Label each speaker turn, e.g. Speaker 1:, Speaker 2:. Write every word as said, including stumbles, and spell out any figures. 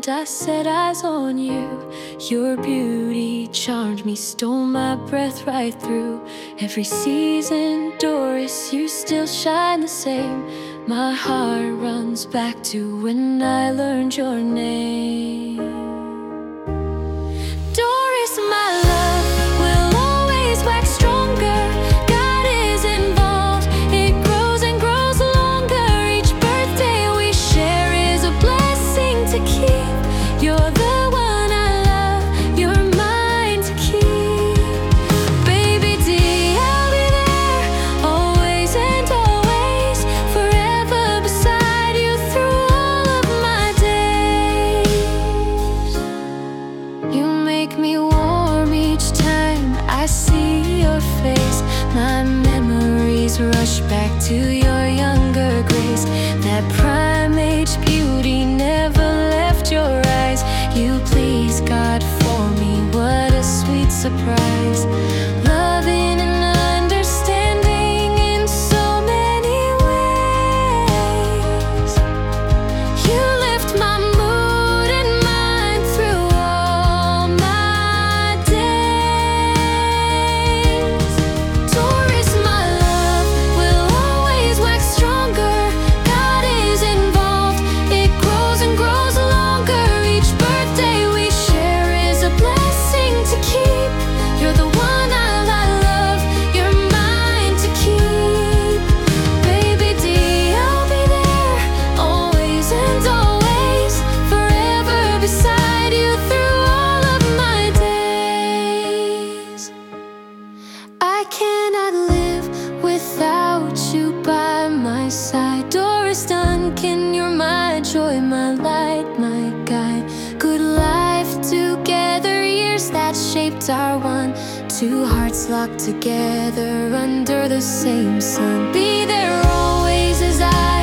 Speaker 1: I set eyes on you. Your beauty charmed me, stole my breath right through every season. Doris, you still shine the same. My heart runs back to when I learned your name. Doris, my love will always wax stronger. God is involved, it grows and grows longer. Each birthday we share is a blessing to keep. You're the one I love, you're mine to keep. Baby D, I'll be there, always and always, forever beside you through all of my days. You make me warm each time I see your face. My memories rush back to your younger grace. That prime age beauty never left your eyes. You please God for me, what a sweet surprise. Loving and understanding in so many ways. You lift my mood and mind through all my days. Doris, my love will always wax stronger. God is involved, it grows and grows longer. Each birthday we share is a blessing to keep. You're the one I love, you're mine to keep. Baby D, I'll be there, always and always, forever beside you through all of my days. I cannot live without you by my side. Doris Duncan, you're my joy, my light, my guide. Good life together, years that shaped our one. Two hearts locked together under the same sun. Be there always as I